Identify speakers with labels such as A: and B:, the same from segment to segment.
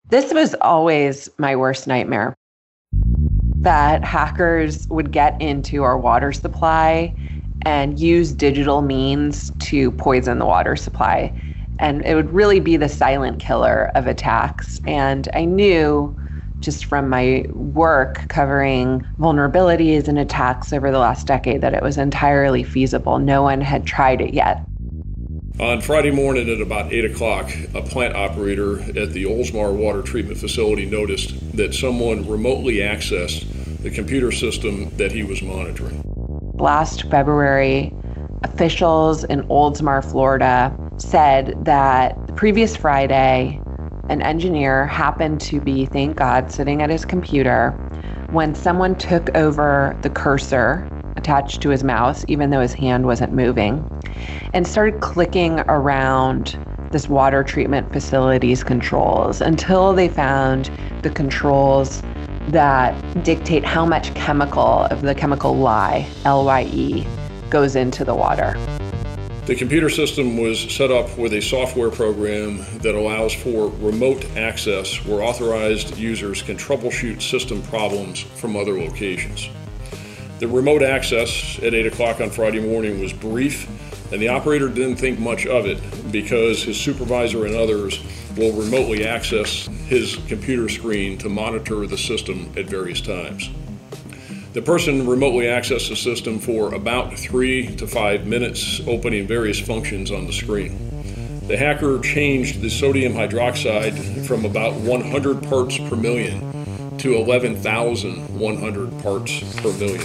A: This was always my worst nightmare, that hackers would get into our water supply and use digital means to poison the water supply. And it would really be the silent killer of attacks. And I knew just from my work covering vulnerabilities and attacks over the last decade that it was entirely feasible. No one had tried it yet.
B: On Friday morning at about 8 o'clock, a plant operator at the Oldsmar water treatment facility noticed that someone remotely accessed the computer system that he was monitoring.
A: Last February, officials in Oldsmar, Florida, said that the previous Friday, an engineer happened to be, thank God, sitting at his computer when someone took over the cursor attached to his mouse, even though his hand wasn't moving, and started clicking around this water treatment facility's controls until they found the controls that dictate how much chemical of the chemical lye, LYE, goes into the water.
B: The computer system was set up with a software program that allows for remote access where authorized users can troubleshoot system problems from other locations. The remote access at 8 o'clock on Friday morning was brief, and the operator didn't think much of it because his supervisor and others will remotely access his computer screen to monitor the system at various times. The person remotely accessed the system for about 3 to 5 minutes, opening various functions on the screen. The hacker changed the sodium hydroxide from about 100 parts per million to 11,100 parts per million.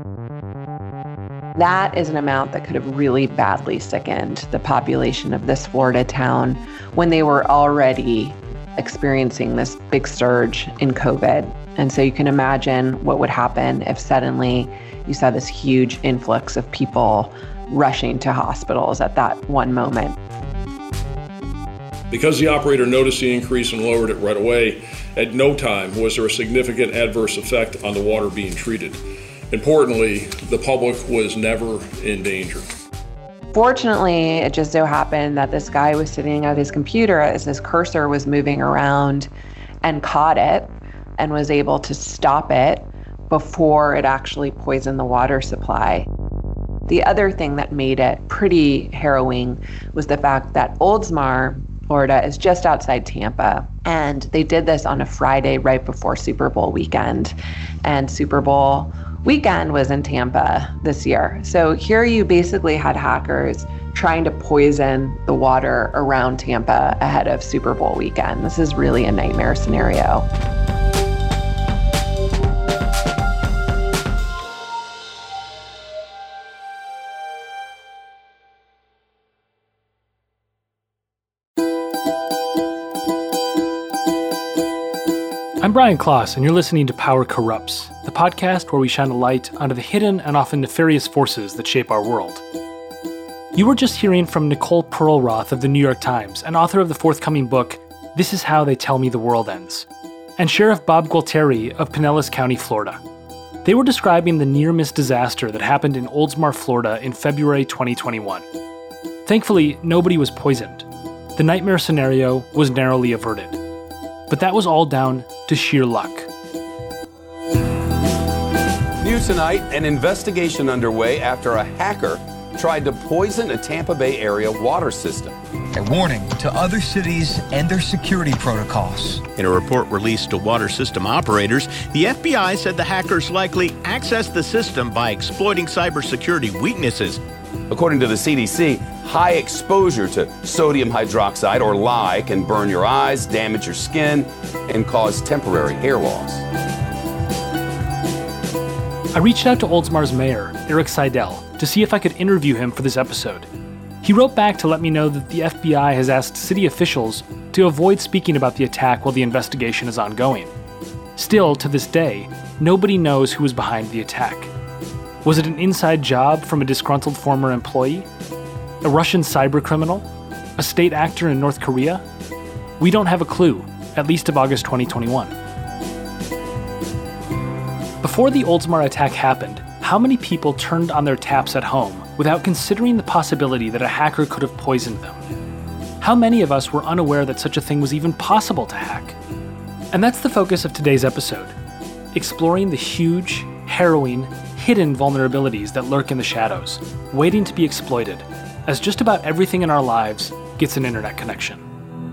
A: That is an amount that could have really badly sickened the population of this Florida town when they were already experiencing this big surge in COVID. And so you can imagine what would happen if suddenly you saw this huge influx of people rushing to hospitals at that one moment.
B: Because the operator noticed the increase and lowered it right away, at no time was there a significant adverse effect on the water being treated. Importantly, the public was never in danger.
A: Fortunately, it just so happened that this guy was sitting at his computer as his cursor was moving around and caught it and was able to stop it before it actually poisoned the water supply. The other thing that made it pretty harrowing was the fact that Oldsmar, Florida, is just outside Tampa. And they did this on a Friday right before Super Bowl weekend. And Super Bowl weekend was in Tampa this year. So here you basically had hackers trying to poison the water around Tampa ahead of Super Bowl weekend. This is really a nightmare scenario.
C: I'm Brian Kloss, and you're listening to Power Corrupts, the podcast where we shine a light onto the hidden and often nefarious forces that shape our world. You were just hearing from Nicole Perlroth of the New York Times, and author of the forthcoming book, This Is How They Tell Me the World Ends, and Sheriff Bob Gualtieri of Pinellas County, Florida. They were describing the near-miss disaster that happened in Oldsmar, Florida in February 2021. Thankfully, nobody was poisoned. The nightmare scenario was narrowly averted. But that was all down to sheer luck.
D: New tonight, an investigation underway after a hacker tried to poison a Tampa Bay area water system.
E: A warning to other cities and their security protocols.
F: In a report released to water system operators, the FBI said the hackers likely accessed the system by exploiting cybersecurity weaknesses.
D: According to the CDC, high exposure to sodium hydroxide, or lye, can burn your eyes, damage your skin, and cause temporary hair loss.
C: I reached out to Oldsmar's mayor, Eric Seidel, to see if I could interview him for this episode. He wrote back to let me know that the FBI has asked city officials to avoid speaking about the attack while the investigation is ongoing. Still, to this day, nobody knows who was behind the attack. Was it an inside job from a disgruntled former employee? A Russian cybercriminal? A state actor in North Korea? We don't have a clue, at least of August 2021. Before the Oldsmar attack happened, how many people turned on their taps at home without considering the possibility that a hacker could have poisoned them? How many of us were unaware that such a thing was even possible to hack? And that's the focus of today's episode, exploring the huge, harrowing, hidden vulnerabilities that lurk in the shadows, waiting to be exploited, as just about everything in our lives gets an internet connection.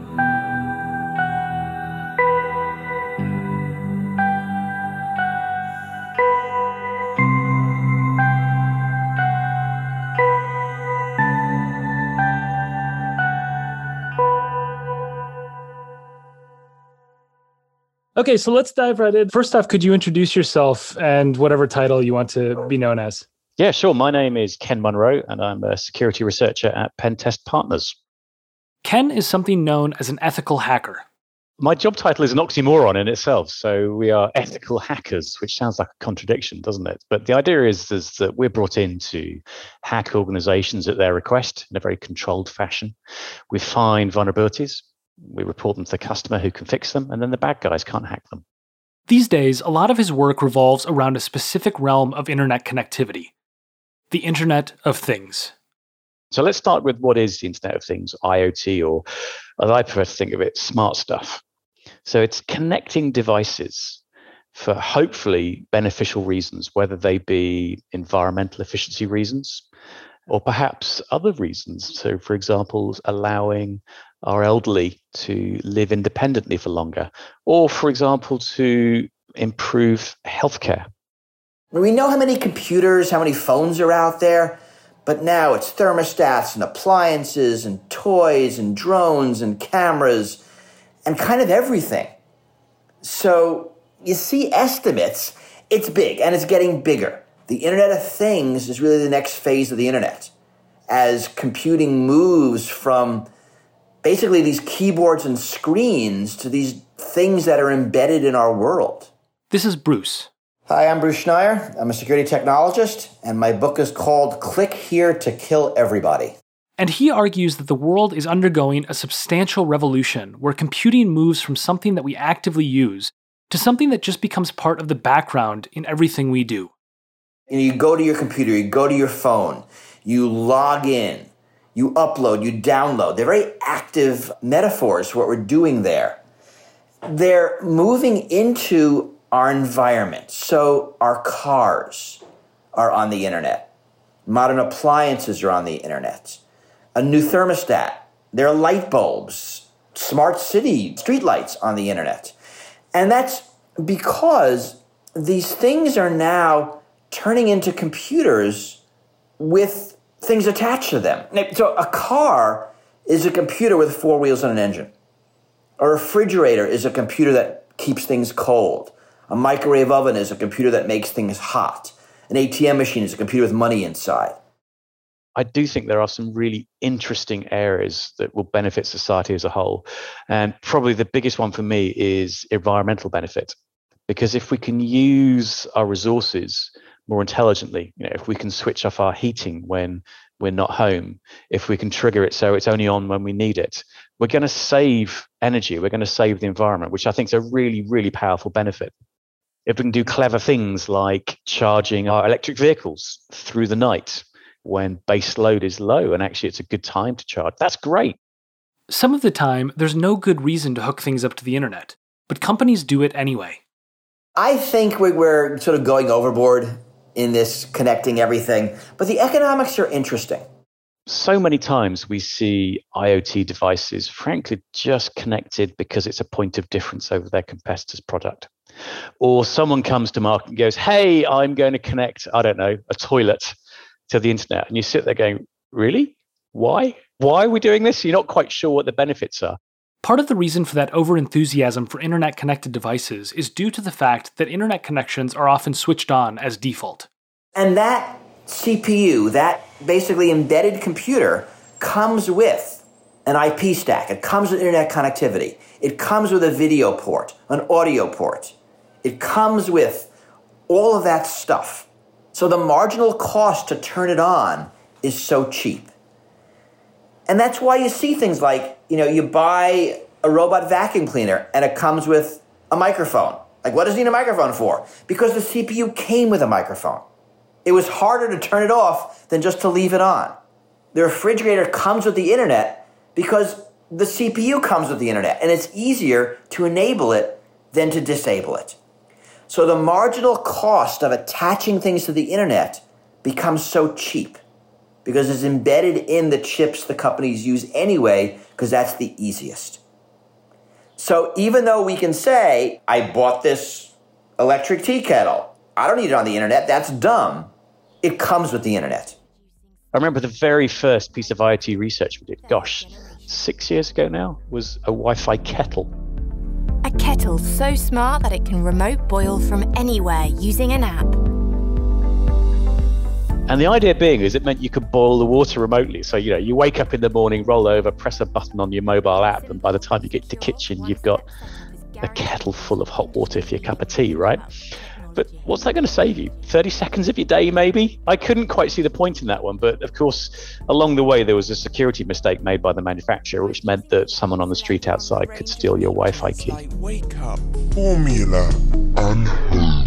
C: Okay, so let's dive right in. First off, could you introduce yourself and whatever title you want to be known as?
G: Yeah, sure. My name is Ken Munro, and I'm a security researcher at Pentest Partners.
C: Ken is something known as an ethical hacker.
G: My job title is an oxymoron in itself. So we are ethical hackers, which sounds like a contradiction, doesn't it? But the idea is that we're brought in to hack organizations at their request in a very controlled fashion. We find vulnerabilities. We report them to the customer who can fix them, and then the bad guys can't hack them.
C: These days, a lot of his work revolves around a specific realm of internet connectivity, the Internet of Things.
G: So let's start with what is the Internet of Things, IoT, or as I prefer to think of it, smart stuff. So it's connecting devices for hopefully beneficial reasons, whether they be environmental efficiency reasons or perhaps other reasons. So, for example, allowing our elderly to live independently for longer, or, for example, to improve healthcare.
H: We know how many computers, how many phones are out there, but now it's thermostats and appliances and toys and drones and cameras and kind of everything. So you see estimates, it's big and it's getting bigger. The Internet of Things is really the next phase of the Internet as computing moves from basically these keyboards and screens to these things that are embedded in our world.
C: This is Bruce.
H: Hi, I'm Bruce Schneier. I'm a security technologist, and my book is called Click Here to Kill Everybody.
C: And he argues that the world is undergoing a substantial revolution where computing moves from something that we actively use to something that just becomes part of the background in everything we do.
H: You go to your computer, you go to your phone, you log in, you upload, you download. They're very active metaphors for what we're doing there. They're moving into our environment. So our cars are on the internet. Modern appliances are on the internet. A new thermostat. There are light bulbs, smart city, streetlights on the internet. And that's because these things are now turning into computers with things attached to them. So a car is a computer with four wheels and an engine. A refrigerator is a computer that keeps things cold. A microwave oven is a computer that makes things hot. An ATM machine is a computer with money inside.
G: I do think there are some really interesting areas that will benefit society as a whole. And probably the biggest one for me is environmental benefit. Because if we can use our resources more intelligently, if we can switch off our heating when we're not home, if we can trigger it so it's only on when we need it, we're going to save energy, we're going to save the environment, which I think is a really, really powerful benefit. If we can do clever things like charging our electric vehicles through the night when base load is low and actually it's a good time to charge, that's great.
C: Some of the time, there's no good reason to hook things up to the internet, but companies do it anyway.
H: I think we're sort of going overboard in this connecting everything, but the economics are interesting.
G: So many times we see IoT devices, frankly, just connected because it's a point of difference over their competitor's product. Or someone comes to market and goes, hey, I'm going to connect, I don't know, a toilet to the internet. And you sit there going, really? Why? Why are we doing this? You're not quite sure what the benefits are.
C: Part of the reason for that over-enthusiasm for internet-connected devices is due to the fact that internet connections are often switched on as default.
H: And that CPU, that basically embedded computer, comes with an IP stack. It comes with internet connectivity. It comes with a video port, an audio port. It comes with all of that stuff. So the marginal cost to turn it on is so cheap. And that's why you see things like, you buy a robot vacuum cleaner and it comes with a microphone. Like, what does it need a microphone for? Because the CPU came with a microphone. It was harder to turn it off than just to leave it on. The refrigerator comes with the internet because the CPU comes with the internet, and it's easier to enable it than to disable it. So the marginal cost of attaching things to the internet becomes so cheap because it's embedded in the chips the companies use anyway, because that's the easiest. So even though we can say, I bought this electric tea kettle, I don't need it on the internet, that's dumb, it comes with the internet.
G: I remember the very first piece of IoT research we did, 6 years ago now, was a Wi-Fi kettle.
I: A kettle so smart that it can remote boil from anywhere using an app.
G: And the idea being is it meant you could boil the water remotely. So, you wake up in the morning, roll over, press a button on your mobile app, and by the time you get to the kitchen, you've got a kettle full of hot water for your cup of tea, right? But what's that going to save you? 30 seconds of your day, maybe? I couldn't quite see the point in that one. But of course, along the way, there was a security mistake made by the manufacturer, which meant that someone on the street outside could steal your Wi-Fi key.
J: Wake up, formula, and home.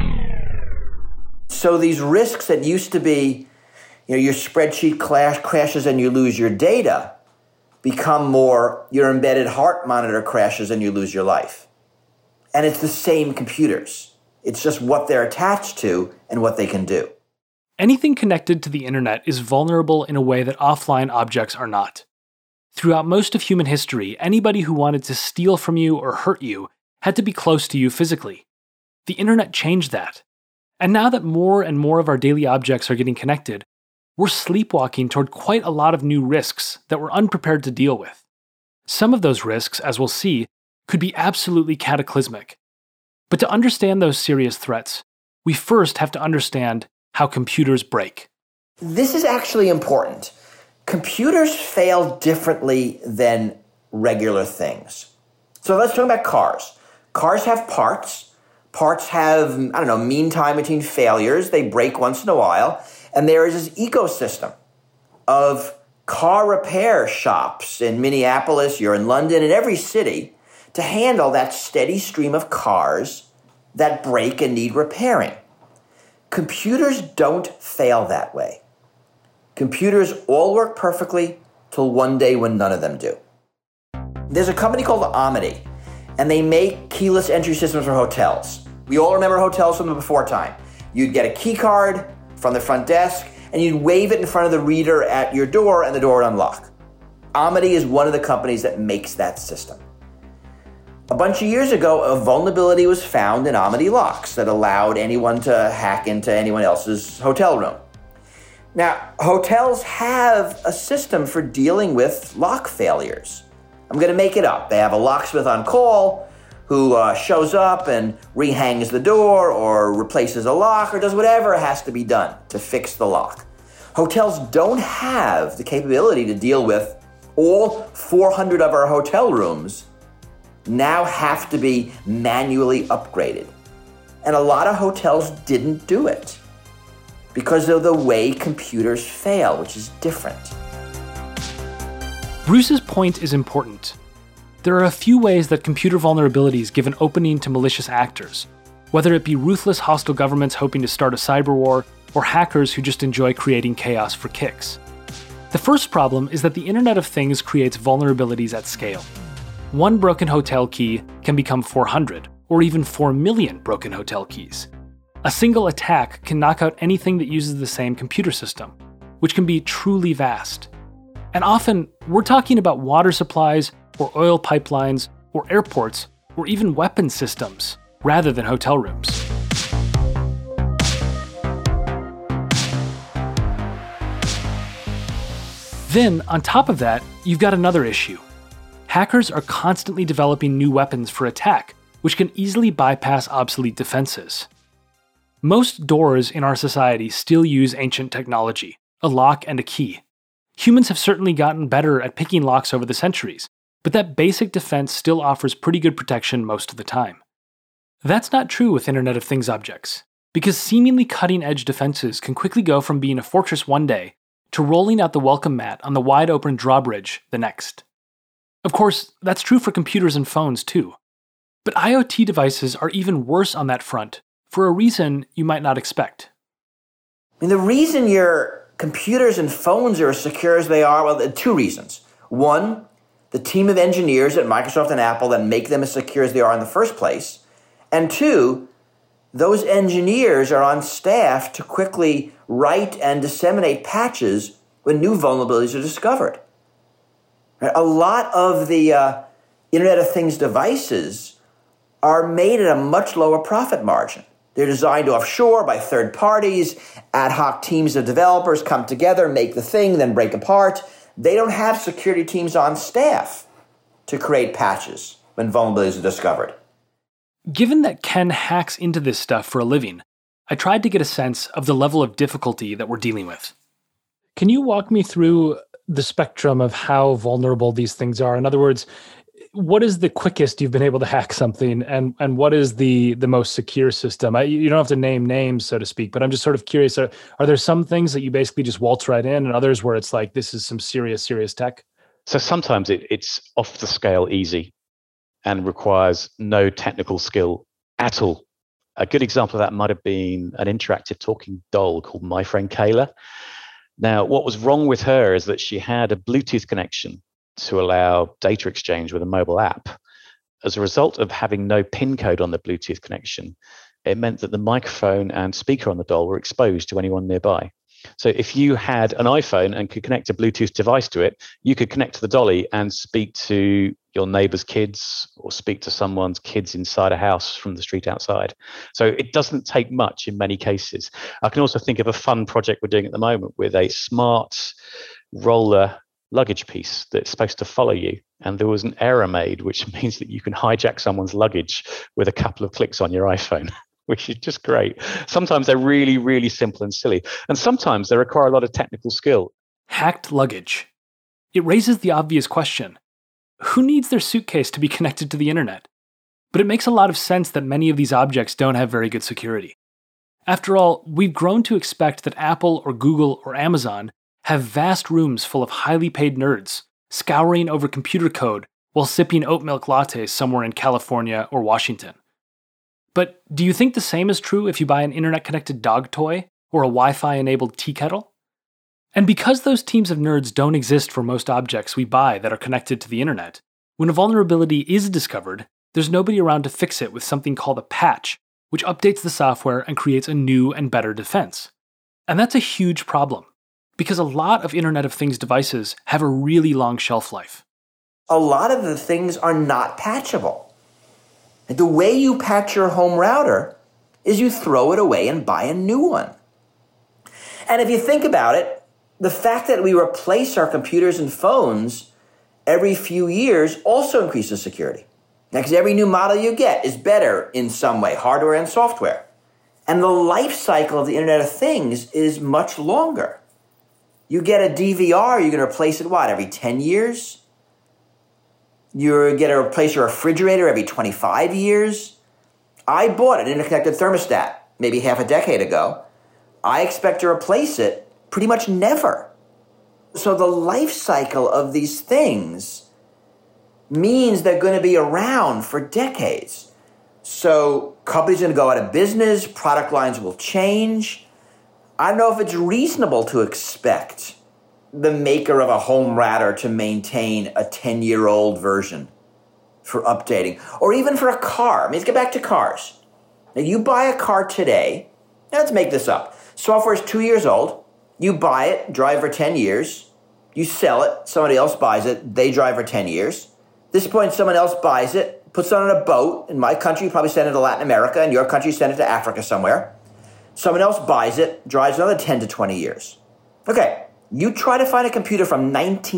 H: So these risks that used to be, your spreadsheet crashes and you lose your data, become more your embedded heart monitor crashes and you lose your life. And it's the same computers. It's just what they're attached to and what they can do.
C: Anything connected to the internet is vulnerable in a way that offline objects are not. Throughout most of human history, anybody who wanted to steal from you or hurt you had to be close to you physically. The internet changed that. And now that more and more of our daily objects are getting connected, we're sleepwalking toward quite a lot of new risks that we're unprepared to deal with. Some of those risks, as we'll see, could be absolutely cataclysmic. But to understand those serious threats, we first have to understand how computers break.
H: This is actually important. Computers fail differently than regular things. So let's talk about cars. Cars have parts. Parts have, mean time between failures. They break once in a while. And there is this ecosystem of car repair shops in Minneapolis, you're in London, in every city, to handle that steady stream of cars that break and need repairing. Computers don't fail that way. Computers all work perfectly till one day when none of them do. There's a company called Amity, and they make keyless entry systems for hotels. We all remember hotels from the before time. You'd get a key card from the front desk, and you'd wave it in front of the reader at your door, and the door would unlock. Amity is one of the companies that makes that system. A bunch of years ago, a vulnerability was found in Amity locks that allowed anyone to hack into anyone else's hotel room. Now, hotels have a system for dealing with lock failures. I'm going to make it up. They have a locksmith on call who shows up and rehangs the door or replaces a lock or does whatever has to be done to fix the lock. Hotels don't have the capability to deal with all 400 of our hotel rooms now have to be manually upgraded. And a lot of hotels didn't do it because of the way computers fail, which is different.
C: Bruce's point is important. There are a few ways that computer vulnerabilities give an opening to malicious actors, whether it be ruthless hostile governments hoping to start a cyber war or hackers who just enjoy creating chaos for kicks. The first problem is that the Internet of Things creates vulnerabilities at scale. One broken hotel key can become 400, or even 4 million broken hotel keys. A single attack can knock out anything that uses the same computer system, which can be truly vast. And often, we're talking about water supplies, or oil pipelines, or airports, or even weapon systems, rather than hotel rooms. Then, on top of that, you've got another issue. Hackers are constantly developing new weapons for attack, which can easily bypass obsolete defenses. Most doors in our society still use ancient technology, a lock and a key. Humans have certainly gotten better at picking locks over the centuries, but that basic defense still offers pretty good protection most of the time. That's not true with Internet of Things objects, because seemingly cutting-edge defenses can quickly go from being a fortress one day to rolling out the welcome mat on the wide-open drawbridge the next. Of course, that's true for computers and phones too. But IoT devices are even worse on that front, for a reason you might not expect.
H: The reason your computers and phones are as secure as they are, well, there are two reasons. One, the team of engineers at Microsoft and Apple that make them as secure as they are in the first place. And two, those engineers are on staff to quickly write and disseminate patches when new vulnerabilities are discovered. A lot of the Internet of Things devices are made at a much lower profit margin. They're designed offshore by third parties. Ad hoc teams of developers come together, make the thing, then break apart. They don't have security teams on staff to create patches when vulnerabilities are discovered.
C: Given that Ken hacks into this stuff for a living, I tried to get a sense of the level of difficulty that we're dealing with. Can you walk me through the spectrum of how vulnerable these things are? In other words, what is the quickest you've been able to hack something, and what is the most secure system? You don't have to name names, so to speak, but I'm just sort of curious, are there some things that you basically just waltz right in, and others where it's like, this is some serious tech?
G: So sometimes it's off the scale easy and requires no technical skill at all. A good example of that might have been an interactive talking doll called My Friend Kayla. Now, what was wrong with her is that she had a Bluetooth connection to allow data exchange with a mobile app. As a result of having no PIN code on the Bluetooth connection, it meant that the microphone and speaker on the doll were exposed to anyone nearby. So if you had an iPhone and could connect a Bluetooth device to it, you could connect to the dolly and speak to your neighbor's kids or speak to someone's kids inside a house from the street outside. So it doesn't take much in many cases. I can also think of a fun project we're doing at the moment with a smart roller luggage piece that's supposed to follow you. And there was an error made, which means that you can hijack someone's luggage with a couple of clicks on your iPhone, which is just great. Sometimes they're really, really simple and silly. And sometimes they require a lot of technical skill.
C: Hacked luggage. It raises the obvious question. Who needs their suitcase to be connected to the internet? But it makes a lot of sense that many of these objects don't have very good security. After all, we've grown to expect that Apple or Google or Amazon have vast rooms full of highly paid nerds scouring over computer code while sipping oat milk lattes somewhere in California or Washington. But do you think the same is true if you buy an internet-connected dog toy or a Wi-Fi-enabled tea kettle? And because those teams of nerds don't exist for most objects we buy that are connected to the internet, when a vulnerability is discovered, there's nobody around to fix it with something called a patch, which updates the software and creates a new and better defense. And that's a huge problem, because a lot of Internet of Things devices have a really long shelf life.
H: A lot of the things are not patchable. The way you patch your home router is you throw it away and buy a new one. And if you think about it, the fact that we replace our computers and phones every few years also increases security. Because every new model you get is better in some way, hardware and software. And the life cycle of the Internet of Things is much longer. You get a DVR, you're going to replace it, every 10 years? You're going to replace your refrigerator every 25 years? I bought an interconnected thermostat maybe half a decade ago. I expect to replace it pretty much never. So the life cycle of these things means they're going to be around for decades. So companies are going to go out of business, product lines will change. I don't know if it's reasonable to expect the maker of a home router to maintain a 10-year-old version for updating, or even for a car. Let's get back to cars. Now, you buy a car today, let's make this up. Software is 2 years old. You buy it, drive for 10 years. You sell it, somebody else buys it, they drive for 10 years. At this point, someone else buys it, puts it on a boat. In my country, you probably send it to Latin America. In your country, you send it to Africa somewhere. Someone else buys it, drives another 10 to 20 years. Okay, you try to find a computer from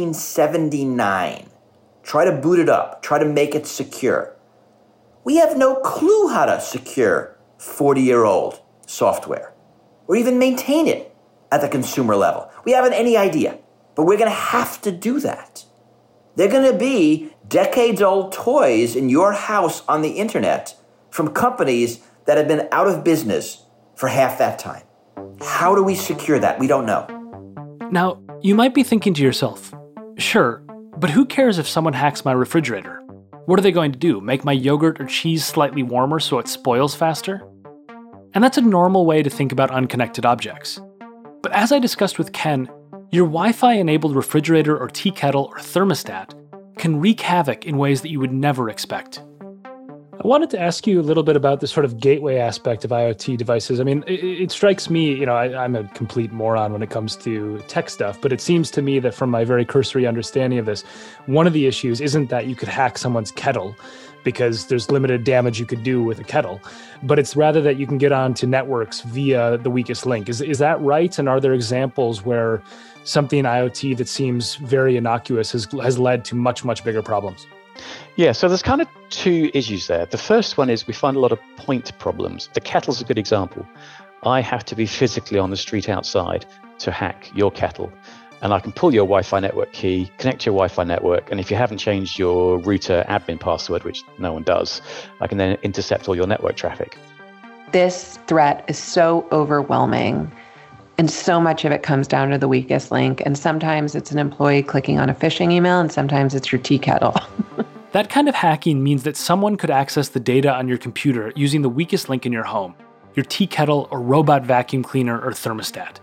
H: 1979. Try to boot it up. Try to make it secure. We have no clue how to secure 40-year-old software or even maintain it at the consumer level. We haven't any idea, but we're going to have to do that. They're going to be decades-old toys in your house on the internet from companies that have been out of business for half that time. How do we secure that? We don't know.
C: Now, you might be thinking to yourself, sure, but who cares if someone hacks my refrigerator? What are they going to do? Make my yogurt or cheese slightly warmer so it spoils faster? And that's a normal way to think about unconnected objects. But as I discussed with Ken, your Wi-Fi-enabled refrigerator or tea kettle or thermostat can wreak havoc in ways that you would never expect.
K: I wanted to ask you a little bit about the sort of gateway aspect of IoT devices. I mean, it strikes me, I'm a complete moron when it comes to tech stuff, but it seems to me that from my very cursory understanding of this, one of the issues isn't that you could hack someone's kettle, because there's limited damage you could do with a kettle, but it's rather that you can get onto networks via the weakest link. Is that right? And are there examples where something in IoT that seems very innocuous has led to much, much bigger problems?
G: Yeah, so there's kind of two issues there. The first one is we find a lot of point problems. The kettle's a good example. I have to be physically on the street outside to hack your kettle. And I can pull your Wi-Fi network key, connect to your Wi-Fi network, and if you haven't changed your router admin password, which no one does, I can then intercept all your network traffic.
A: This threat is so overwhelming, and so much of it comes down to the weakest link. And sometimes it's an employee clicking on a phishing email, and sometimes it's your tea kettle.
C: That kind of hacking means that someone could access the data on your computer using the weakest link in your home, your tea kettle or robot vacuum cleaner or thermostat.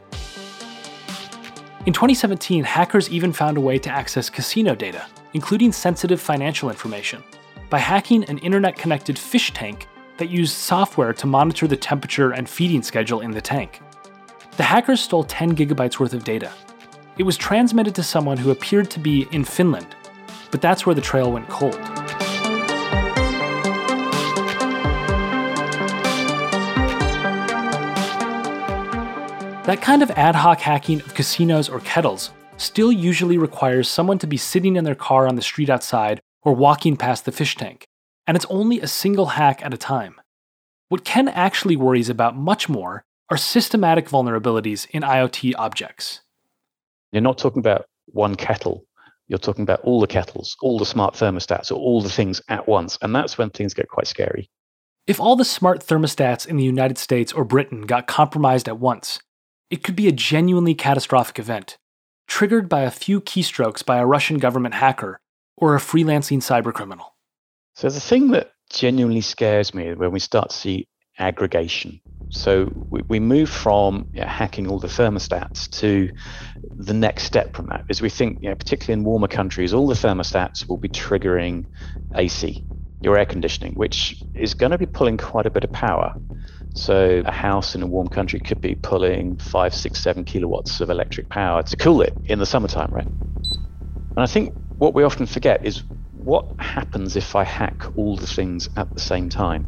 C: In 2017, hackers even found a way to access casino data, including sensitive financial information, by hacking an internet-connected fish tank that used software to monitor the temperature and feeding schedule in the tank. The hackers stole 10 gigabytes worth of data. It was transmitted to someone who appeared to be in Finland, but that's where the trail went cold. That kind of ad hoc hacking of casinos or kettles still usually requires someone to be sitting in their car on the street outside or walking past the fish tank, and it's only a single hack at a time. What Ken actually worries about much more are systematic vulnerabilities in IoT objects.
G: You're not talking about one kettle. You're talking about all the kettles, all the smart thermostats, or all the things at once. And that's when things get quite scary.
C: If all the smart thermostats in the United States or Britain got compromised at once, it could be a genuinely catastrophic event, triggered by a few keystrokes by a Russian government hacker or a freelancing cybercriminal.
G: So the thing that genuinely scares me when we start to see aggregation. So we move from hacking all the thermostats to the next step from that, is we think, particularly in warmer countries, all the thermostats will be triggering AC, your air conditioning, which is going to be pulling quite a bit of power. So a house in a warm country could be pulling 5, 6, 7 kilowatts of electric power to cool it in the summertime, right? And I think what we often forget is what happens if I hack all the things at the same time?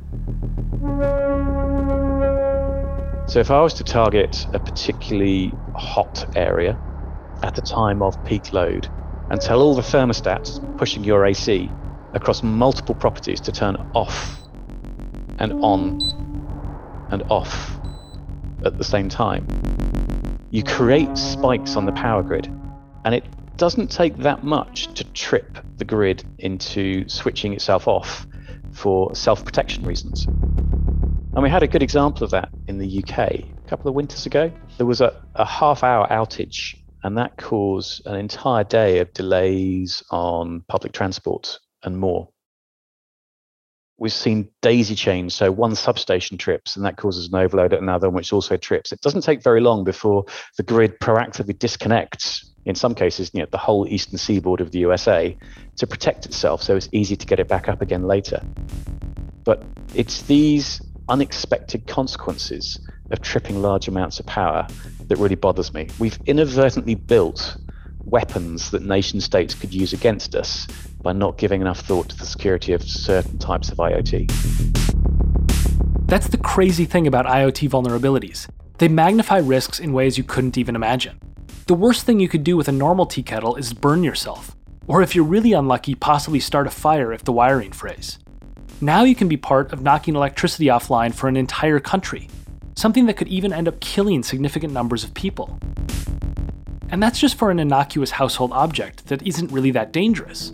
G: So if I was to target a particularly hot area at a time of peak load and tell all the thermostats pushing your AC across multiple properties to turn off and on and off at the same time, you create spikes on the power grid, and it doesn't take that much to trip the grid into switching itself off for self-protection reasons. And we had a good example of that in the UK a couple of winters ago. There was a half-hour outage, and that caused an entire day of delays on public transport and more. We've seen daisy chains, so one substation trips, and that causes an overload at another, which also trips. It doesn't take very long before the grid proactively disconnects, in some cases, the whole eastern seaboard of the USA, to protect itself, so it's easy to get it back up again later. But it's these unexpected consequences of tripping large amounts of power that really bothers me. We've inadvertently built weapons that nation states could use against us by not giving enough thought to the security of certain types of IoT.
C: That's the crazy thing about IoT vulnerabilities. They magnify risks in ways you couldn't even imagine. The worst thing you could do with a normal tea kettle is burn yourself, or if you're really unlucky, possibly start a fire if the wiring frays. Now you can be part of knocking electricity offline for an entire country, something that could even end up killing significant numbers of people. And that's just for an innocuous household object that isn't really that dangerous.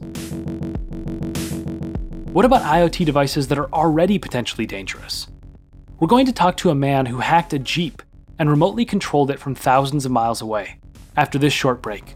C: What about IoT devices that are already potentially dangerous? We're going to talk to a man who hacked a Jeep and remotely controlled it from thousands of miles away, after this short break.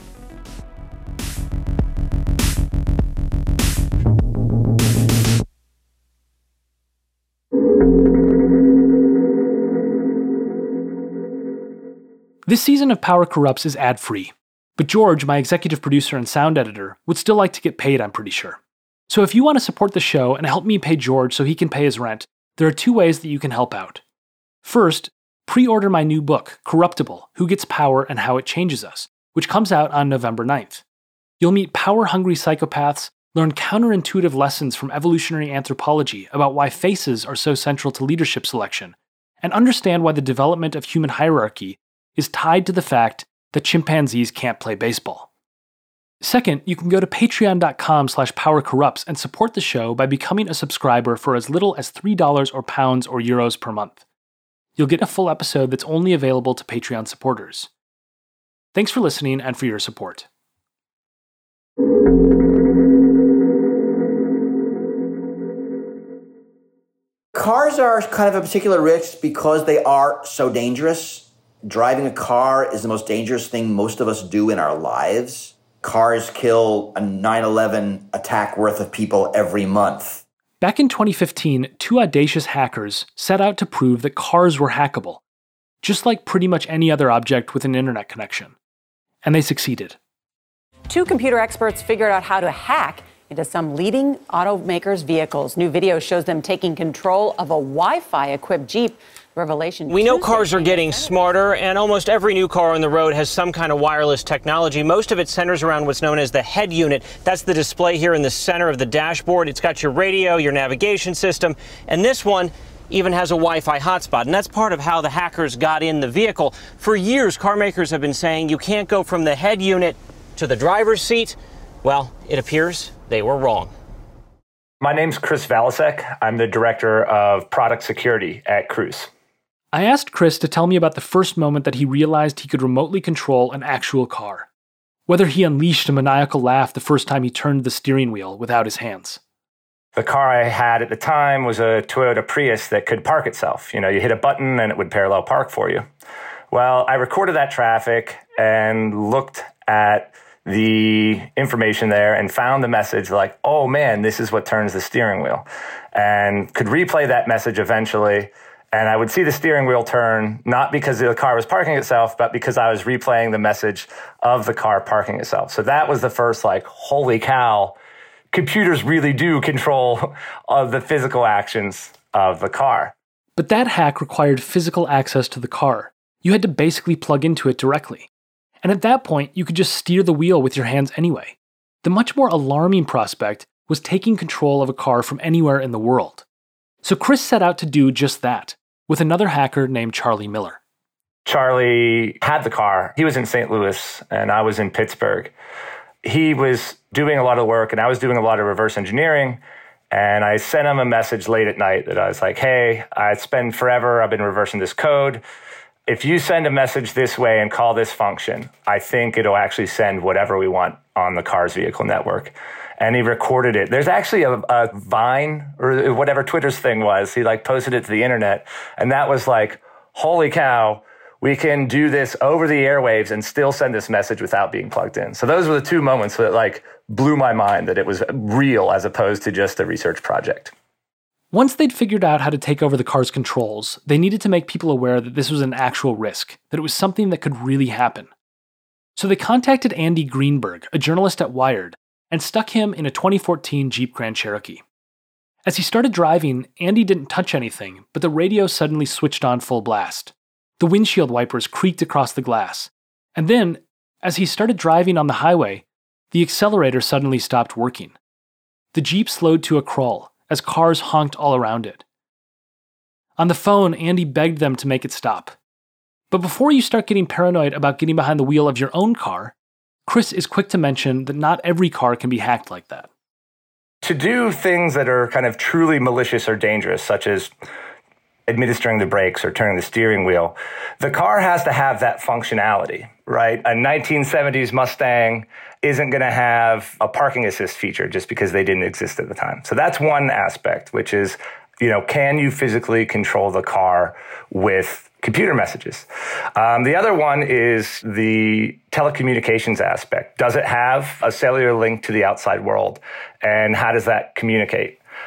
C: This season of Power Corrupts is ad-free. But George, my executive producer and sound editor, would still like to get paid, I'm pretty sure. So if you want to support the show and help me pay George so he can pay his rent, there are two ways that you can help out. First, pre-order my new book, Corruptible: Who Gets Power and How It Changes Us, which comes out on November 9th. You'll meet power-hungry psychopaths, learn counterintuitive lessons from evolutionary anthropology about why faces are so central to leadership selection, and understand why the development of human hierarchy is tied to the fact that chimpanzees can't play baseball. Second, you can go to patreon.com/powercorrupts and support the show by becoming a subscriber for as little as $3 or pounds or euros per month. You'll get a full episode that's only available to Patreon supporters. Thanks for listening and for your support.
H: Cars are kind of a particular risk because they are so dangerous. Driving a car is the most dangerous thing most of us do in our lives. Cars kill a 9/11 attack worth of people every month.
C: Back in 2015, two audacious hackers set out to prove that cars were hackable, just like pretty much any other object with an internet connection. And they succeeded.
L: Two computer experts figured out how to hack into some leading automakers' vehicles. New video shows them taking control of a Wi-Fi-equipped Jeep. Revelation.
M: We know cars are getting smarter, and almost every new car on the road has some kind of wireless technology. Most of it centers around what's known as the head unit. That's the display here in the center of the dashboard. It's got your radio, your navigation system, and this one even has a Wi-Fi hotspot, and that's part of how the hackers got in the vehicle. For years, car makers have been saying you can't go from the head unit to the driver's seat. Well, it appears they were wrong.
N: My name's Chris Valasek. I'm the director of product security at Cruise.
C: I asked Chris to tell me about the first moment that he realized he could remotely control an actual car. Whether he unleashed a maniacal laugh the first time he turned the steering wheel without his hands.
N: The car I had at the time was a Toyota Prius that could park itself. You know, you hit a button and it would parallel park for you. Well, I recorded that traffic and looked at the information there and found the message like, oh man, this is what turns the steering wheel. And could replay that message eventually. And I would see the steering wheel turn, not because the car was parking itself, but because I was replaying the message of the car parking itself. So that was the first like, holy cow, computers really do control the physical actions of the car.
C: But that hack required physical access to the car. You had to basically plug into it directly. And at that point, you could just steer the wheel with your hands anyway. The much more alarming prospect was taking control of a car from anywhere in the world. So Chris set out to do just that, with another hacker named Charlie Miller.
N: Charlie had the car. He was in St. Louis and I was in Pittsburgh. He was doing a lot of work and I was doing a lot of reverse engineering. And I sent him a message late at night that I was like, hey, I spend forever, I've been reversing this code. If you send a message this way and call this function, I think it'll actually send whatever we want on the car's vehicle network. And he recorded it. There's actually a Vine or whatever Twitter's thing was. He like posted it to the internet. And that was like, holy cow, we can do this over the airwaves and still send this message without being plugged in. So those were the two moments that like blew my mind that it was real as opposed to just a research project.
C: Once they'd figured out how to take over the car's controls, they needed to make people aware that this was an actual risk, that it was something that could really happen. So they contacted Andy Greenberg, a journalist at Wired, and stuck him in a 2014 Jeep Grand Cherokee. As he started driving, Andy didn't touch anything, but the radio suddenly switched on full blast. The windshield wipers creaked across the glass. And then, as he started driving on the highway, the accelerator suddenly stopped working. The Jeep slowed to a crawl as cars honked all around it. On the phone, Andy begged them to make it stop. But before you start getting paranoid about getting behind the wheel of your own car, Chris is quick to mention that not every car can be hacked like that.
N: To do things that are kind of truly malicious or dangerous, such as administering the brakes or turning the steering wheel, the car has to have that functionality, right? A 1970s Mustang isn't going to have a parking assist feature just because they didn't exist at the time. So that's one aspect, which is, can you physically control the car with computer messages? The other one is the telecommunications aspect. Does it have a cellular link to the outside world? And how does that communicate?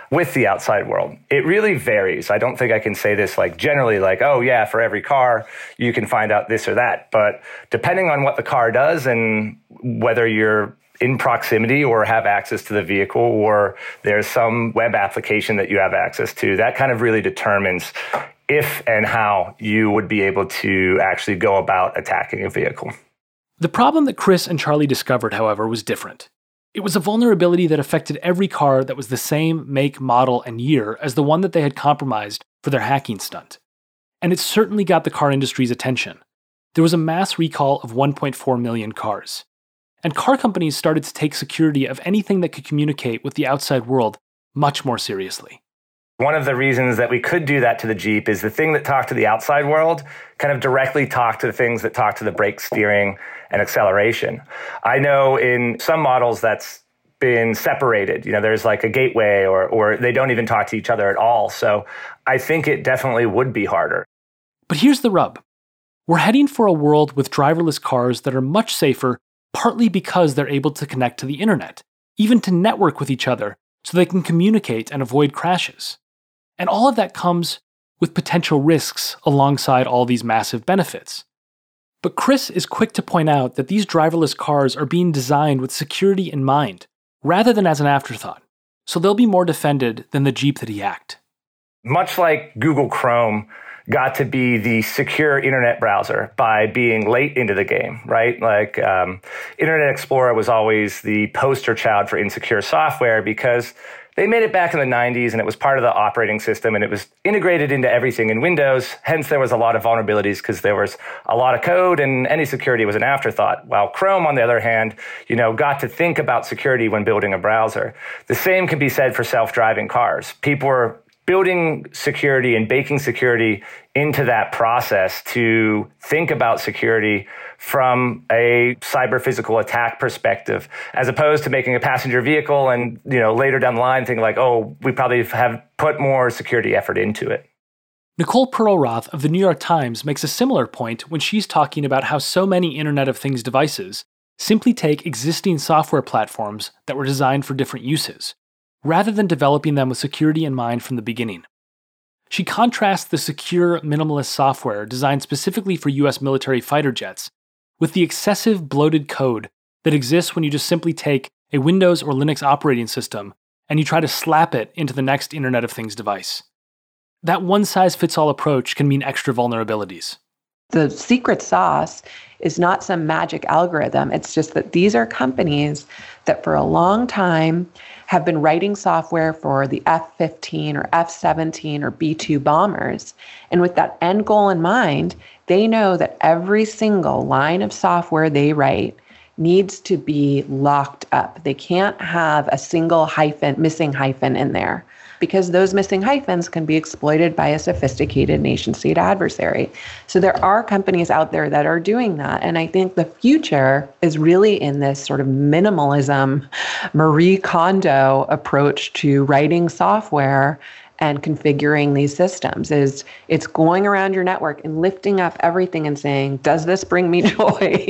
N: with the outside world. It really varies. I don't think I can say this like generally like, oh yeah, for every car, you can find out this or that. But depending on what the car does and whether you're in proximity or have access to the vehicle or there's some web application that you have access to, that kind of really determines if and how you would be able to actually go about attacking a vehicle.
C: The problem that Chris and Charlie discovered, however, was different. It was a vulnerability that affected every car that was the same make, model, and year as the one that they had compromised for their hacking stunt. And it certainly got the car industry's attention. There was a mass recall of 1.4 million cars. And car companies started to take security of anything that could communicate with the outside world much more seriously.
N: One of the reasons that we could do that to the Jeep is the thing that talked to the outside world kind of directly talked to the things that talk to the brake, steering, and acceleration. I know in some models that's been separated. You know, there's like a gateway or they don't even talk to each other at all. So I think it definitely would be harder.
C: But here's the rub. We're heading for a world with driverless cars that are much safer, partly because they're able to connect to the internet, even to network with each other so they can communicate and avoid crashes. And all of that comes with potential risks alongside all these massive benefits. But Chris is quick to point out that these driverless cars are being designed with security in mind, rather than as an afterthought, so they'll be more defended than the Jeep that he hacked.
N: Much like Google Chrome got to be the secure internet browser by being late into the game, right? Like Internet Explorer was always the poster child for insecure software because they made it back in the 90s and it was part of the operating system and it was integrated into everything in Windows. Hence, there was a lot of vulnerabilities because there was a lot of code and any security was an afterthought. While Chrome, on the other hand, got to think about security when building a browser. The same can be said for self-driving cars. People were building security and baking security into that process to think about security from a cyber-physical attack perspective, as opposed to making a passenger vehicle and, later down the line thinking like, oh, we probably have put more security effort into it.
C: Nicole Perlroth of the New York Times makes a similar point when she's talking about how so many Internet of Things devices simply take existing software platforms that were designed for different uses, rather than developing them with security in mind from the beginning. She contrasts the secure, minimalist software designed specifically for US military fighter jets with the excessive bloated code that exists when you just simply take a Windows or Linux operating system and you try to slap it into the next Internet of Things device. That one-size-fits-all approach can mean extra vulnerabilities.
A: The secret sauce is not some magic algorithm. It's just that these are companies that for a long time have been writing software for the F-15 or F-17 or B-2 bombers. And with that end goal in mind, they know that every single line of software they write needs to be locked up. They can't have a single missing hyphen in there, because those missing hyphens can be exploited by a sophisticated nation-state adversary. So there are companies out there that are doing that. And I think the future is really in this sort of minimalism, Marie Kondo approach to writing software and configuring these systems. It's going around your network and lifting up everything and saying, does this bring me joy?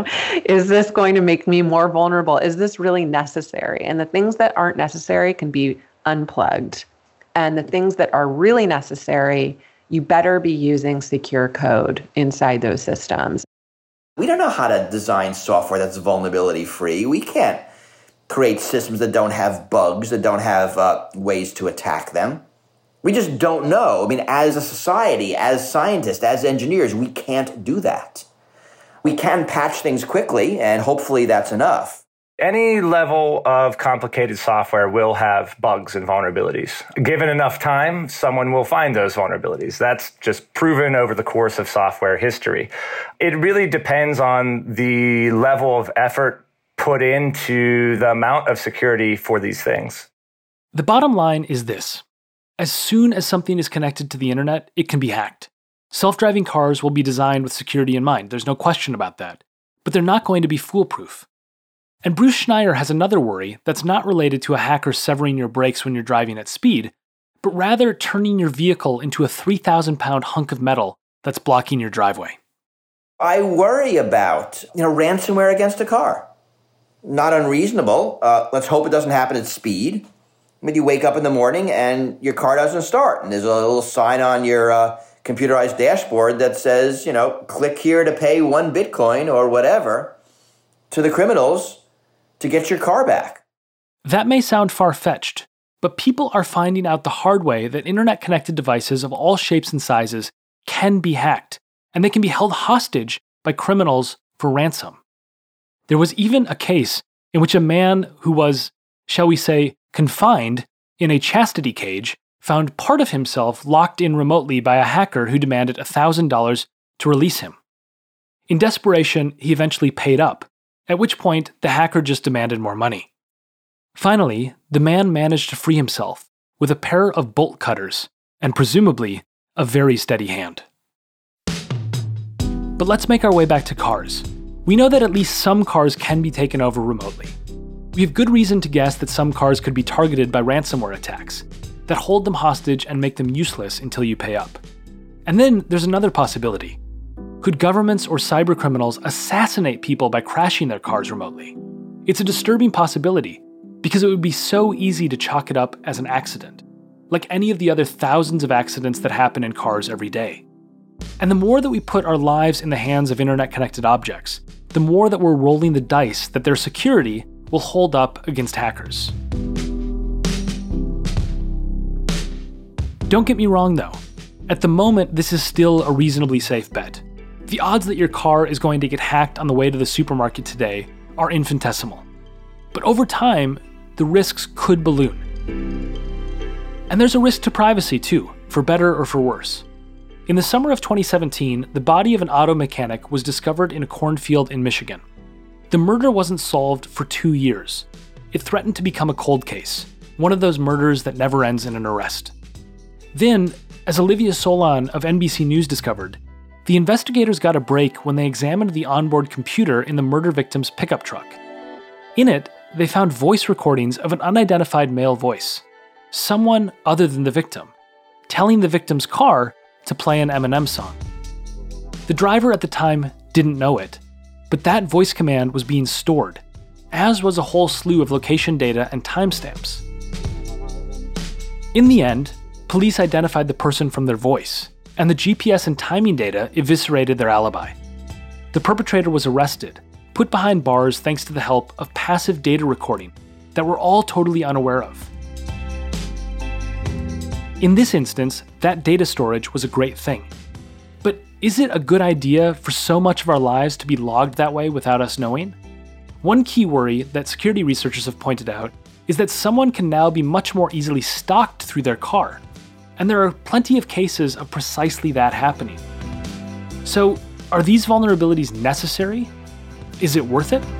A: Is this going to make me more vulnerable? Is this really necessary? And the things that aren't necessary can be unplugged. And the things that are really necessary, you better be using secure code inside those systems.
H: We don't know how to design software that's vulnerability free. We can't create systems that don't have bugs, that don't have ways to attack them. We just don't know. I mean, as a society, as scientists, as engineers, we can't do that. We can patch things quickly, and hopefully that's enough.
N: Any level of complicated software will have bugs and vulnerabilities. Given enough time, someone will find those vulnerabilities. That's just proven over the course of software history. It really depends on the level of effort put into the amount of security for these things.
C: The bottom line is this. As soon as something is connected to the internet, it can be hacked. Self-driving cars will be designed with security in mind. There's no question about that. But they're not going to be foolproof. And Bruce Schneier has another worry that's not related to a hacker severing your brakes when you're driving at speed, but rather turning your vehicle into a 3,000-pound hunk of metal that's blocking your driveway.
H: I worry about, ransomware against a car. Not unreasonable. Let's hope it doesn't happen at speed. When you wake up in the morning and your car doesn't start, and there's a little sign on your computerized dashboard that says, click here to pay 1 Bitcoin or whatever to the criminals to get your car back.
C: That may sound far-fetched, but people are finding out the hard way that internet-connected devices of all shapes and sizes can be hacked, and they can be held hostage by criminals for ransom. There was even a case in which a man who was, shall we say, confined in a chastity cage found part of himself locked in remotely by a hacker who demanded $1,000 to release him. In desperation, he eventually paid up, at which point the hacker just demanded more money. Finally, the man managed to free himself with a pair of bolt cutters and presumably a very steady hand. But let's make our way back to cars. We know that at least some cars can be taken over remotely. We have good reason to guess that some cars could be targeted by ransomware attacks that hold them hostage and make them useless until you pay up. And then there's another possibility. Could governments or cybercriminals assassinate people by crashing their cars remotely? It's a disturbing possibility because it would be so easy to chalk it up as an accident, like any of the other thousands of accidents that happen in cars every day. And the more that we put our lives in the hands of internet-connected objects, the more that we're rolling the dice that their security will hold up against hackers. Don't get me wrong though. At the moment, this is still a reasonably safe bet. The odds that your car is going to get hacked on the way to the supermarket today are infinitesimal. But over time, the risks could balloon. And there's a risk to privacy too, for better or for worse. In the summer of 2017, the body of an auto mechanic was discovered in a cornfield in Michigan. The murder wasn't solved for 2 years. It threatened to become a cold case, one of those murders that never ends in an arrest. Then, as Olivia Solon of NBC News discovered, the investigators got a break when they examined the onboard computer in the murder victim's pickup truck. In it, they found voice recordings of an unidentified male voice, someone other than the victim, telling the victim's car to play an Eminem song. The driver at the time didn't know it, but that voice command was being stored, as was a whole slew of location data and timestamps. In the end, police identified the person from their voice, and the GPS and timing data eviscerated their alibi. The perpetrator was arrested, put behind bars thanks to the help of passive data recording that we're all totally unaware of. In this instance, that data storage was a great thing. But is it a good idea for so much of our lives to be logged that way without us knowing? One key worry that security researchers have pointed out is that someone can now be much more easily stalked through their car. And there are plenty of cases of precisely that happening. So, are these vulnerabilities necessary? Is it worth it?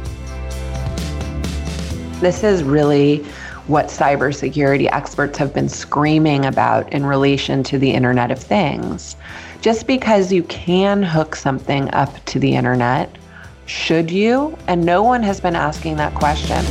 A: This is really what cybersecurity experts have been screaming about in relation to the Internet of Things. Just because you can hook something up to the internet, should you? And no one has been asking that question.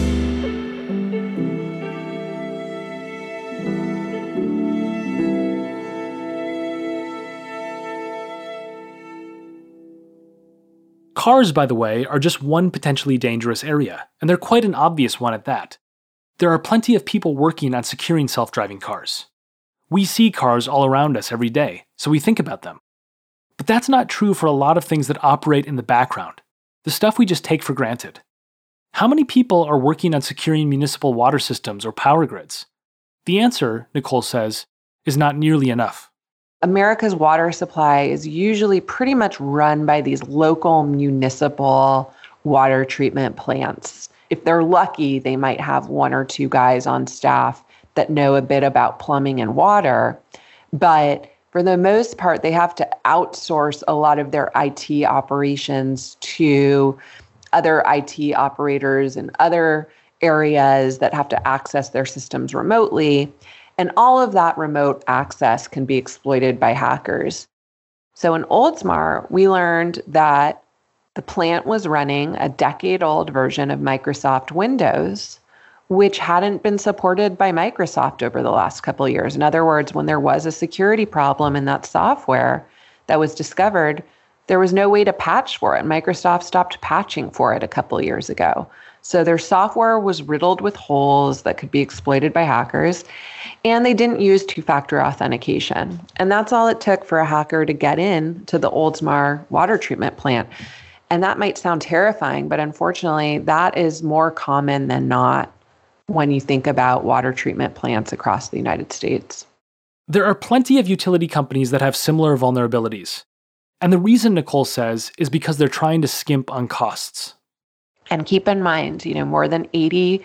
C: Cars, by the way, are just one potentially dangerous area, and they're quite an obvious one at that. There are plenty of people working on securing self-driving cars. We see cars all around us every day, so we think about them. But that's not true for a lot of things that operate in the background, the stuff we just take for granted. How many people are working on securing municipal water systems or power grids? The answer, Nicole says, is not nearly enough.
A: America's water supply is usually pretty much run by these local municipal water treatment plants. If they're lucky, they might have 1 or 2 guys on staff that know a bit about plumbing and water. But for the most part, they have to outsource a lot of their IT operations to other IT operators in other areas that have to access their systems remotely. And all of that remote access can be exploited by hackers. So in Oldsmar, we learned that the plant was running a decade-old version of Microsoft Windows, which hadn't been supported by Microsoft over the last couple of years. In other words, when there was a security problem in that software that was discovered, there was no way to patch for it. Microsoft stopped patching for it a couple of years ago. So their software was riddled with holes that could be exploited by hackers, and they didn't use two-factor authentication. And that's all it took for a hacker to get in to the Oldsmar water treatment plant. And that might sound terrifying, but unfortunately, that is more common than not when you think about water treatment plants across the United States.
C: There are plenty of utility companies that have similar vulnerabilities. And the reason, Nicole says, is because they're trying to skimp on costs.
A: And keep in mind, more than 80%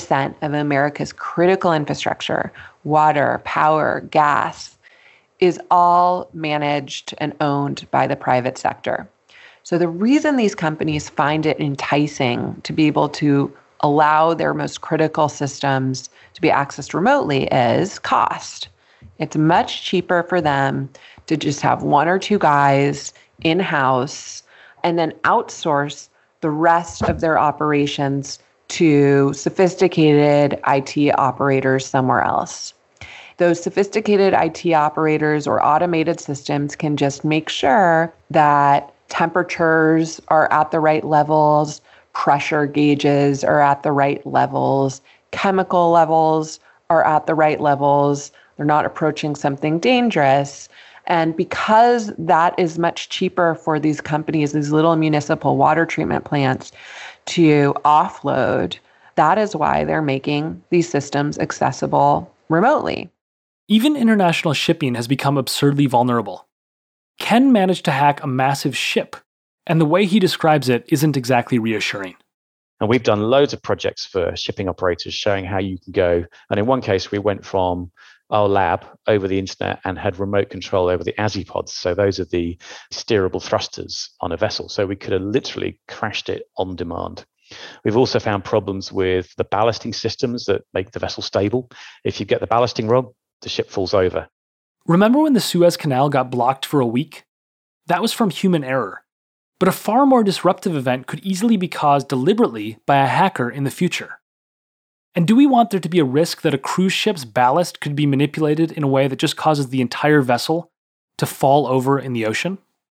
A: of America's critical infrastructure, water, power, gas, is all managed and owned by the private sector. So the reason these companies find it enticing to be able to allow their most critical systems to be accessed remotely is cost. It's much cheaper for them to just have one or two guys in-house and then outsource the rest of their operations to sophisticated IT operators somewhere else. Those sophisticated IT operators or automated systems can just make sure that temperatures are at the right levels, pressure gauges are at the right levels, chemical levels are at the right levels, they're not approaching something dangerous. And because that is much cheaper for these companies, these little municipal water treatment plants to offload, that is why they're making these systems accessible remotely.
C: Even international shipping has become absurdly vulnerable. Ken managed to hack a massive ship, and the way he describes it isn't exactly reassuring.
G: And we've done loads of projects for shipping operators showing how you can go. And in one case, we went from our lab over the internet and had remote control over the AZIPods. So those are the steerable thrusters on a vessel. So we could have literally crashed it on demand. We've also found problems with the ballasting systems that make the vessel stable. If you get the ballasting wrong, the ship falls over.
C: Remember when the Suez Canal got blocked for a week? That was from human error. But a far more disruptive event could easily be caused deliberately by a hacker in the future. And do we want there to be a risk that a cruise ship's ballast could be manipulated in a way that just causes the entire vessel to fall over in the ocean?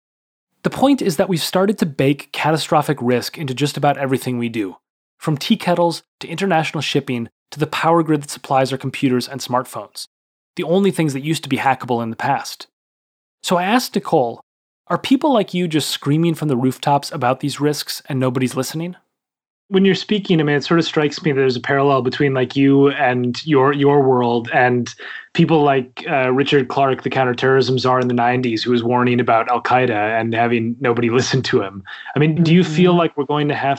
C: The point is that we've started to bake catastrophic risk into just about everything we do, from tea kettles to international shipping to the power grid that supplies our computers and smartphones, the only things that used to be hackable in the past. So I asked Nicole, are people like you just screaming from the rooftops about these risks and nobody's listening?
K: When you're speaking, I mean, it sort of strikes me that there's a parallel between like you and your world and people like Richard Clarke, the counterterrorism czar in the 90s, who was warning about Al-Qaeda and having nobody listen to him. I mean, do you feel like we're going to have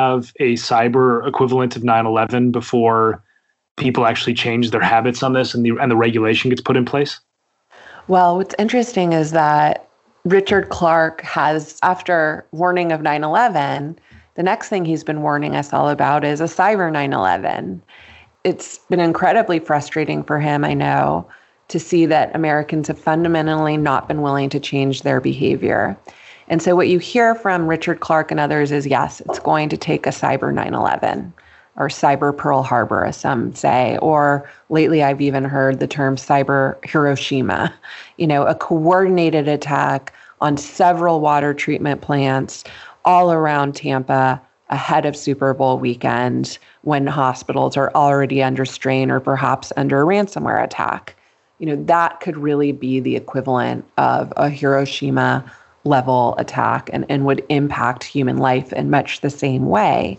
K: a cyber equivalent of 9/11 before people actually change their habits on this and the regulation gets put in place?
A: Well, what's interesting is that Richard Clarke has, after warning of 9/11, the next thing he's been warning us all about is a cyber 9/11. It's been incredibly frustrating for him, I know, to see that Americans have fundamentally not been willing to change their behavior. And so what you hear from Richard Clarke and others is, yes, it's going to take a cyber 9/11 or cyber Pearl Harbor, as some say, or lately I've even heard the term cyber Hiroshima, a coordinated attack on several water treatment plants all around Tampa ahead of Super Bowl weekend when hospitals are already under strain or perhaps under a ransomware attack. That could really be the equivalent of a Hiroshima level attack and would impact human life in much the same way.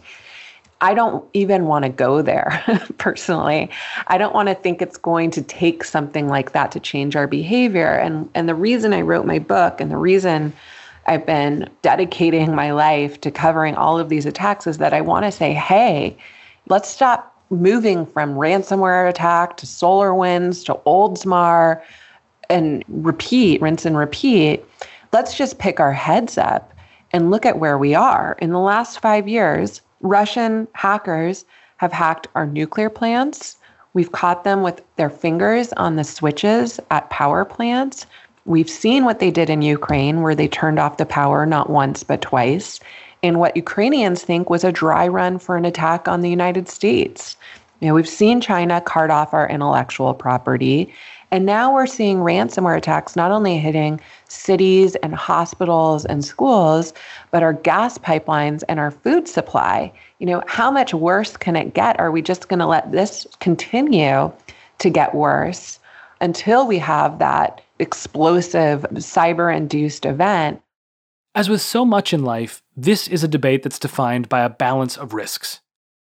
A: I don't even want to go there personally. I don't want to think it's going to take something like that to change our behavior. And the reason I wrote my book and the reason I've been dedicating my life to covering all of these attacks is that I want to say, hey, let's stop moving from ransomware attack to SolarWinds to Oldsmar and rinse and repeat. Let's just pick our heads up and look at where we are. In the last 5 years, Russian hackers have hacked our nuclear plants. We've caught them with their fingers on the switches at power plants. We've seen what they did in Ukraine, where they turned off the power not once, but twice, in what Ukrainians think was a dry run for an attack on the United States. We've seen China cart off our intellectual property, And now we're seeing ransomware attacks not only hitting cities and hospitals and schools, but our gas pipelines and our food supply. How much worse can it get? Are we just going to let this continue to get worse until we have that explosive cyber-induced event?
C: As with so much in life, this is a debate that's defined by a balance of risks.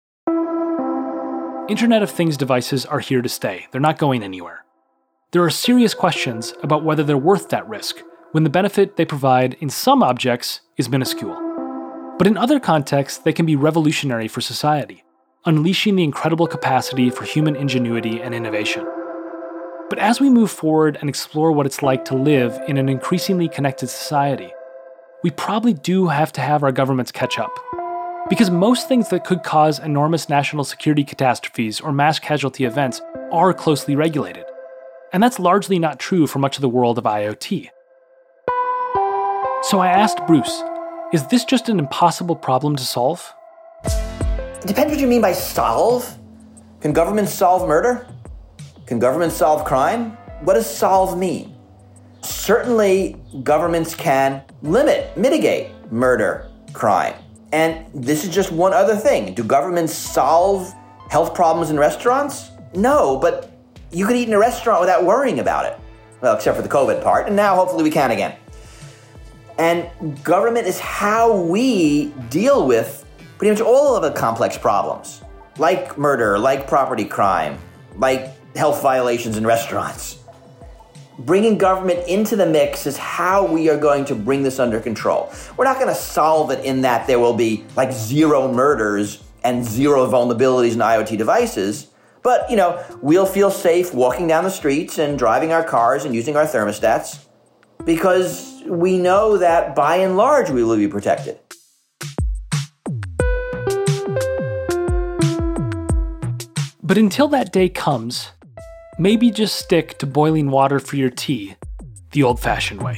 C: Internet of Things devices are here to stay. They're not going anywhere. There are serious questions about whether they're worth that risk when the benefit they provide in some objects is minuscule. But in other contexts, they can be revolutionary for society, unleashing the incredible capacity for human ingenuity and innovation. But as we move forward and explore what it's like to live in an increasingly connected society, we probably do have to have our governments catch up. Because most things that could cause enormous national security catastrophes or mass casualty events are closely regulated. And that's largely not true for much of the world of IoT. So I asked Bruce, is this just an impossible problem to solve?
H: It depends what you mean by solve. Can governments solve murder? Can governments solve crime? What does solve mean? Certainly, governments can mitigate murder, crime. And this is just one other thing. Do governments solve health problems in restaurants? No, but you could eat in a restaurant without worrying about it. Well, except for the COVID part, and now hopefully we can again. And government is how we deal with pretty much all of the complex problems, like murder, like property crime, like health violations in restaurants. Bringing government into the mix is how we are going to bring this under control. We're not going to solve it in that there will be like zero murders and zero vulnerabilities in IoT devices, but we'll feel safe walking down the streets and driving our cars and using our thermostats because we know that by and large we will be protected.
C: But until that day comes, maybe just stick to boiling water for your tea the old-fashioned way.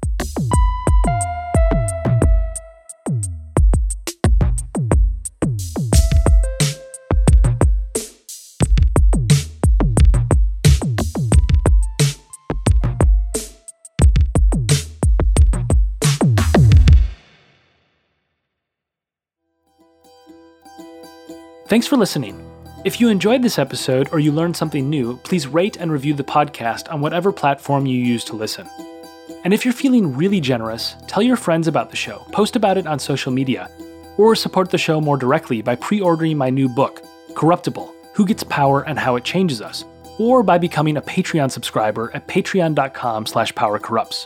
C: Thanks for listening. If you enjoyed this episode or you learned something new, please rate and review the podcast on whatever platform you use to listen. And if you're feeling really generous, tell your friends about the show, post about it on social media, or support the show more directly by pre-ordering my new book, Corruptible: Who Gets Power and How It Changes Us, or by becoming a Patreon subscriber at patreon.com/powercorrupts.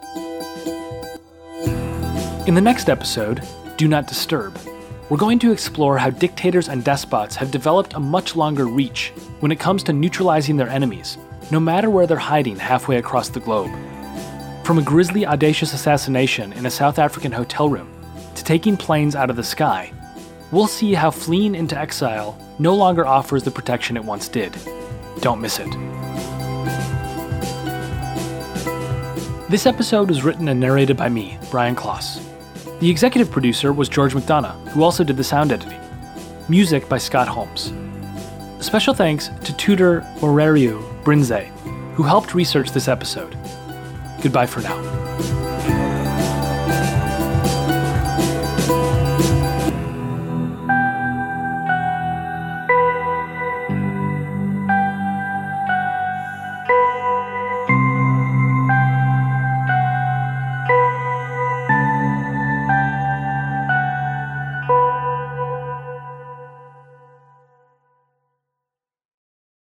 C: In the next episode, Do Not Disturb, we're going to explore how dictators and despots have developed a much longer reach when it comes to neutralizing their enemies, no matter where they're hiding halfway across the globe. From a grisly, audacious assassination in a South African hotel room to taking planes out of the sky, we'll see how fleeing into exile no longer offers the protection it once did. Don't miss it. This episode was written and narrated by me, Brian Kloss. The executive producer was George McDonough, who also did the sound editing. Music by Scott Holmes. Special thanks to Tudor Morariu Brinze, who helped research this episode. Goodbye for now.